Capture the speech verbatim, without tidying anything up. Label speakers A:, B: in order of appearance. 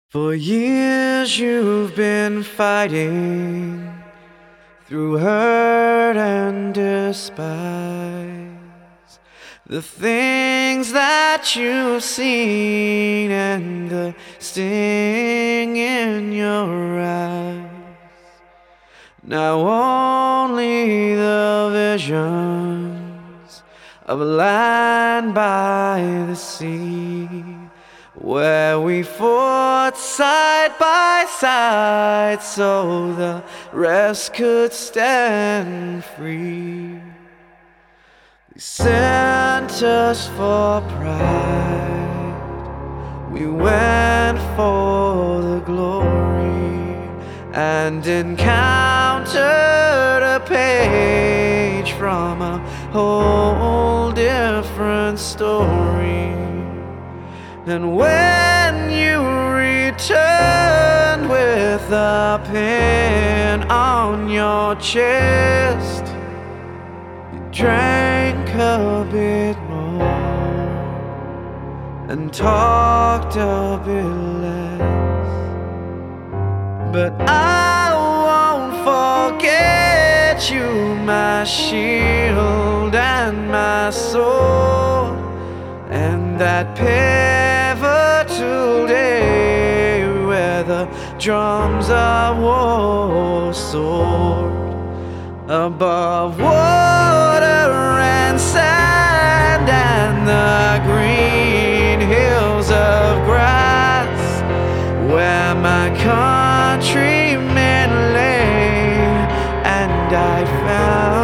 A: For years you've been fighting through hurt and despise, the things that you've seen and the sting in your eyes. Now only the visions of a land by the sea, where we fought side by side so the rest could stand free. They sent us for pride, we went for the glory, and encountered a page from a whole different story. And when you returned with a pin on your chest, you drank a bit more and talked a bit less. But I won't forget you, my shield and my sword, and that pivotal day where the drums of war soared above water and sand and the green hills of grass, where my countrymen lay, and I found